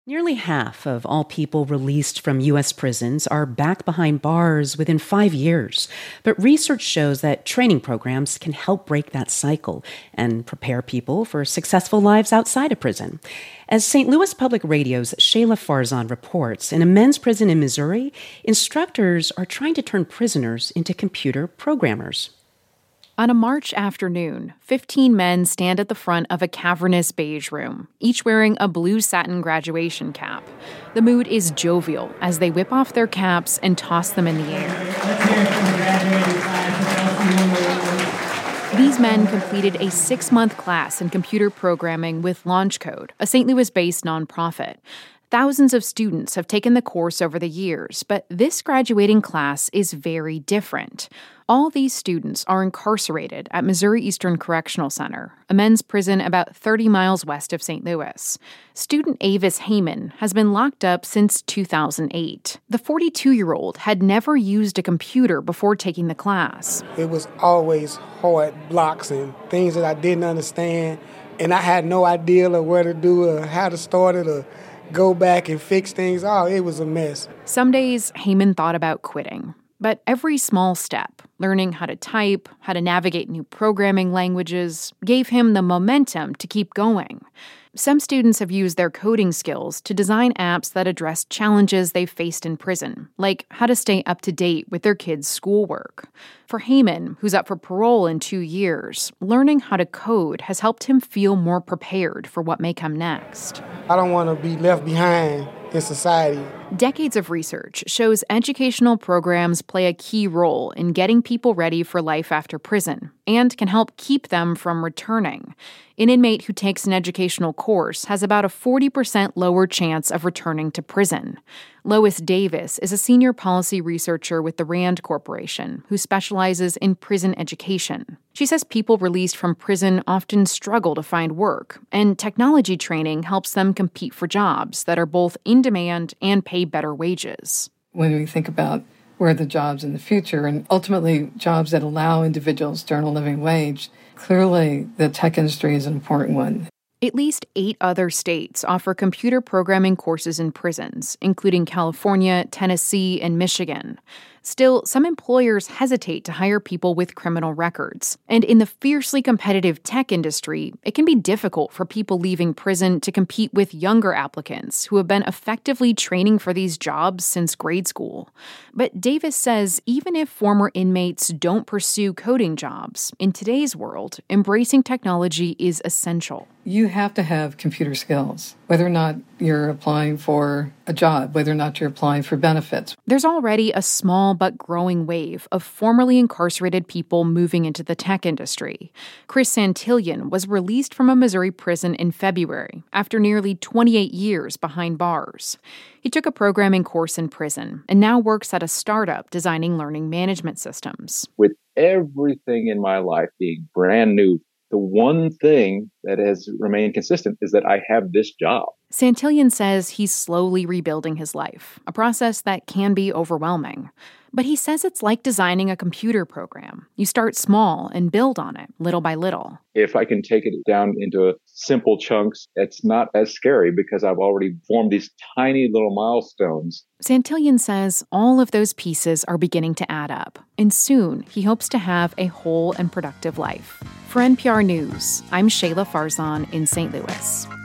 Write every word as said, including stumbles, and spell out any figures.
Nearly half of all people released from U S prisons are back behind bars within five years. But research shows that training programs can help break that cycle and prepare people for successful lives outside of prison. As Saint Louis Public Radio's Shayla Farzan reports, in a men's prison in Missouri, instructors are trying to turn prisoners into computer programmers. On a March afternoon, fifteen men stand at the front of a cavernous beige room, each wearing a blue satin graduation cap. The mood is jovial as they whip off their caps and toss them in the air. These men completed a six-month class in computer programming with LaunchCode, a Saint Louis-based nonprofit. Thousands of students have taken the course over the years, but this graduating class is very different. All these students are incarcerated at Missouri Eastern Correctional Center, a men's prison about thirty miles west of Saint Louis. Student Avis Heyman has been locked up since two thousand eight. The forty-two-year-old had never used a computer before taking the class. It was always hard blocks and things that I didn't understand, and I had no idea of where to do or how to start it or go back and fix things. Oh, it was a mess. Some days, Heyman thought about quitting. But every small step, learning how to type, how to navigate new programming languages, gave him the momentum to keep going. Some students have used their coding skills to design apps that address challenges they've faced in prison, like how to stay up to date with their kids' schoolwork. For Heyman, who's up for parole in two years, learning how to code has helped him feel more prepared for what may come next. I don't want to be left behind in society. Decades of research shows educational programs play a key role in getting people ready for life after prison and can help keep them from returning. An inmate who takes an educational course has about a forty percent lower chance of returning to prison. Lois Davis is a senior policy researcher with the RAND Corporation who specializes in prison education. She says people released from prison often struggle to find work, and technology training helps them compete for jobs that are both in demand and pay better wages. When we think about where the jobs in the future, and ultimately jobs that allow individuals to earn a living wage, clearly the tech industry is an important one. At least eight other states offer computer programming courses in prisons, including California, Tennessee, and Michigan. Still, some employers hesitate to hire people with criminal records. And in the fiercely competitive tech industry, it can be difficult for people leaving prison to compete with younger applicants who have been effectively training for these jobs since grade school. But Davis says even if former inmates don't pursue coding jobs, in today's world, embracing technology is essential. You have to have computer skills, whether or not you're applying for a job, whether or not you're applying for benefits. There's already a small but growing wave of formerly incarcerated people moving into the tech industry. Chris Santillan was released from a Missouri prison in February after nearly twenty-eight years behind bars. He took a programming course in prison and now works at a startup designing learning management systems. With everything in my life being brand new, the one thing that has remained consistent is that I have this job. Santillan says he's slowly rebuilding his life, a process that can be overwhelming. But he says it's like designing a computer program. You start small and build on it, little by little. If I can take it down into simple chunks, it's not as scary because I've already formed these tiny little milestones. Santillan says all of those pieces are beginning to add up, and soon he hopes to have a whole and productive life. For N P R News, I'm Shayla Farzan in Saint Louis.